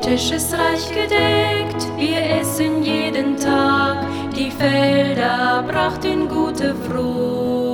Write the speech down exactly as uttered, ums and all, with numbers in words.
Tisch ist reich gedeckt, wir essen jeden Tag. Die Felder brachten gute Frucht.